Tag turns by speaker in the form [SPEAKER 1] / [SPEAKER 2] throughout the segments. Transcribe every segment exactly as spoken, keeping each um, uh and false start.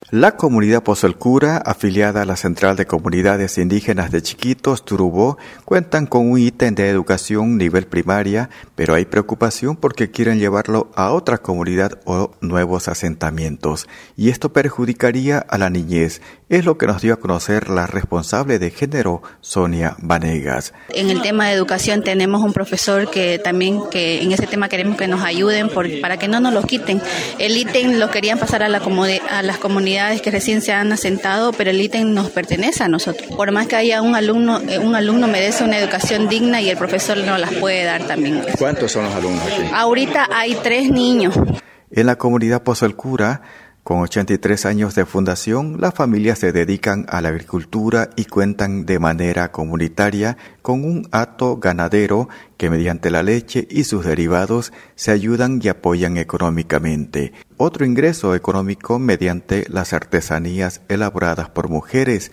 [SPEAKER 1] La comunidad Pozo el Cura, afiliada a la Central de Comunidades Indígenas de Chiquitos, Turubó, cuentan con un ítem de educación nivel primaria, pero hay preocupación porque quieren llevarlo a otra comunidad o nuevos asentamientos, y esto perjudicaría a la niñez. Es lo que nos dio a conocer la responsable de género, Sonia Vanegas.
[SPEAKER 2] En el tema de educación tenemos un profesor que también, que en ese tema queremos que nos ayuden por, para que no nos lo quiten. El ítem lo querían pasar a, la comodi- a las comunidades que recién se han asentado, pero el ítem nos pertenece a nosotros. Por más que haya un alumno, un alumno merece una educación digna y el profesor no las puede dar también.
[SPEAKER 3] ¿Cuántos son los alumnos aquí?
[SPEAKER 2] Ahorita hay tres niños.
[SPEAKER 1] En la comunidad Pozo el Cura, con ochenta y tres años de fundación, las familias se dedican a la agricultura y cuentan de manera comunitaria con un hato ganadero que mediante la leche y sus derivados se ayudan y apoyan económicamente. Otro ingreso económico mediante las artesanías elaboradas por mujeres.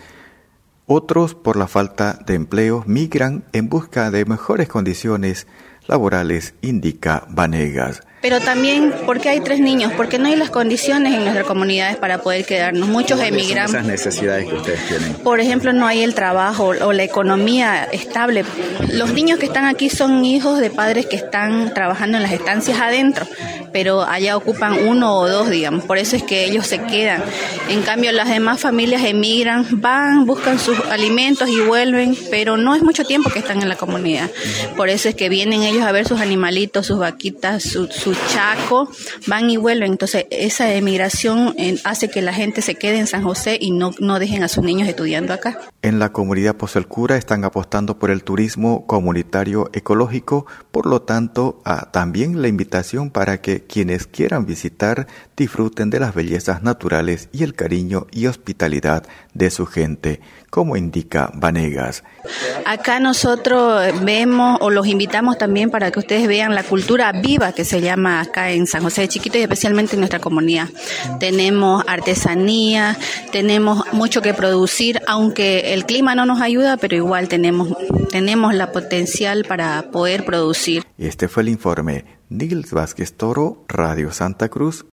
[SPEAKER 1] Otros, por la falta de empleo, migran en busca de mejores condiciones laborales, indica Vanegas.
[SPEAKER 2] Pero también porque hay tres niños, porque no hay las condiciones en nuestras comunidades para poder quedarnos. Muchos emigramos.
[SPEAKER 3] Esas necesidades que ustedes tienen.
[SPEAKER 2] Por ejemplo, no hay el trabajo o la economía estable. Los niños que están aquí son hijos de padres que están trabajando en las estancias adentro, pero allá ocupan uno o dos, digamos. Por eso es que ellos se quedan. En cambio, las demás familias emigran, van, buscan sus alimentos y vuelven, pero no es mucho tiempo que están en la comunidad. Por eso es que vienen ellos a ver sus animalitos, sus vaquitas, su, su chaco, van y vuelven. Entonces esa emigración eh, hace que la gente se quede en San José y no, no dejen a sus niños estudiando acá.
[SPEAKER 1] En la comunidad Pozo el Cura están apostando por el turismo comunitario ecológico, por lo tanto a, también la invitación para que quienes quieran visitar disfruten de las bellezas naturales y el cariño y hospitalidad de su gente, como indica Vanegas.
[SPEAKER 2] Acá nosotros vemos o los invitamos también para que ustedes vean la cultura viva que se llama acá en San José de Chiquitos y especialmente en nuestra comunidad. Tenemos artesanía, tenemos mucho que producir, aunque el clima no nos ayuda, pero igual tenemos, tenemos la potencial para poder producir.
[SPEAKER 1] Este fue el informe. Nils Vázquez Toro, Radio Santa Cruz.